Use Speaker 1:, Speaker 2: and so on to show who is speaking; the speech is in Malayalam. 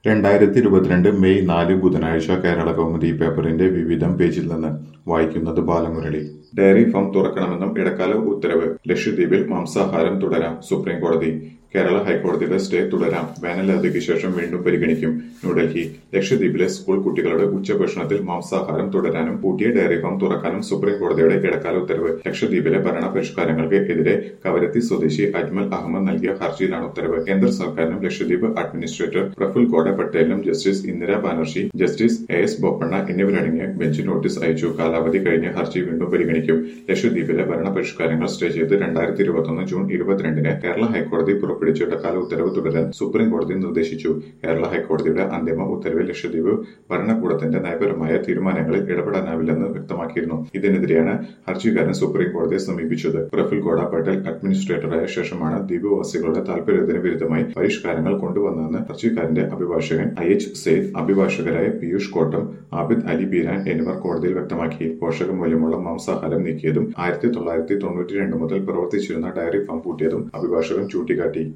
Speaker 1: 2022 മെയ് 4 ബുധനാഴ്ച കേരളകൗമുദി പേപ്പറിന്റെ വിവിധം പേജിൽ നിന്ന് വായിക്കുന്നത് ബാലമുരളി. ഡയറി ഫാം തുറക്കണമെന്നും ഇടക്കാല ഉത്തരവ്. ലക്ഷദ്വീപിൽ മാംസാഹാരം തുടരാം. സുപ്രീംകോടതി. കേരള ഹൈക്കോടതിയുടെ സ്റ്റേ തുടരാം. വേനലവധിക്ക് ശേഷം വീണ്ടും പരിഗണിക്കും. ന്യൂഡൽഹി. ലക്ഷദ്വീപിലെ സ്കൂൾ കുട്ടികളുടെ ഉച്ചഭക്ഷണത്തിൽ മാംസാഹാരം തുടരാനും പൂട്ടിയ ഡയറി ഫാം തുറക്കാനും സുപ്രീംകോടതിയുടെ ഇടക്കാല ഉത്തരവ്. ലക്ഷദ്വീപിലെ ഭരണ പരിഷ്കാരങ്ങൾക്ക് എതിരെ കവരത്തി സ്വദേശി അജ്മൽ അഹമ്മദ് നൽകിയ ഹർജിയിലാണ് ഉത്തരവ്. കേന്ദ്ര സർക്കാരിനും ലക്ഷദ്വീപ് അഡ്മിനിസ്ട്രേറ്റർ പ്രഫുൽ ഗോഡ പട്ടേലിനും justice Indira Banerjee, justice S Bopanna എന്നിവരടങ്ങിയ ബെഞ്ച് നോട്ടീസ് അയച്ചു. കാലാവധി കഴിഞ്ഞ ഹർജി വീണ്ടും പരിഗണിക്കും. ലക്ഷദ്വീപിലെ ഭരണ പരിഷ്കാരങ്ങൾ സ്റ്റേ ചെയ്ത് 2021 ജൂൺ 22 കേരള ഹൈക്കോടതി പുറപ്പെടുവിച്ച ഇടക്കാല ഉത്തരവ് തുടരാൻ സുപ്രീംകോടതി നിർദ്ദേശിച്ചു. കേരള ഹൈക്കോടതിയുടെ അന്തിമ ഉത്തരവിൽ ലക്ഷദ്വീപ് ഭരണകൂടത്തിന്റെ നയപരമായ തീരുമാനങ്ങളിൽ ഇടപെടാനാവില്ലെന്ന് വ്യക്തമാക്കിയിരുന്നു. ഇതിനെതിരെയാണ് ഹർജിക്കാരൻ സുപ്രീംകോടതിയെ സമീപിച്ചത്. പ്രഫുൽ ഗോഡ പട്ടേൽ അഡ്മിനിസ്ട്രേറ്ററായ ശേഷമാണ് ദ്വീപുവാസികളുടെ താൽപര്യത്തിന് വിരുദ്ധമായി പരിഷ്കാരങ്ങൾ കൊണ്ടുവന്നതെന്ന് ഹർജിക്കാരന്റെ അഭിഭാഷകൻ IH സെയ്ദ്, അഭിഭാഷകരായ പീയൂഷ് കോട്ടം, ആബിദ് അലി ബീരാൻ എന്നിവർ കോടതിയിൽ വ്യക്തമാക്കി. പോഷകമൂല്യമുള്ള മാംസാഹാരം നീക്കിയതും 1992 മുതൽ പ്രവർത്തിച്ചിരുന്ന ഡയറി ഫാം പൂട്ടിയതും അഭിഭാഷകൻ ചൂണ്ടിക്കാട്ടി.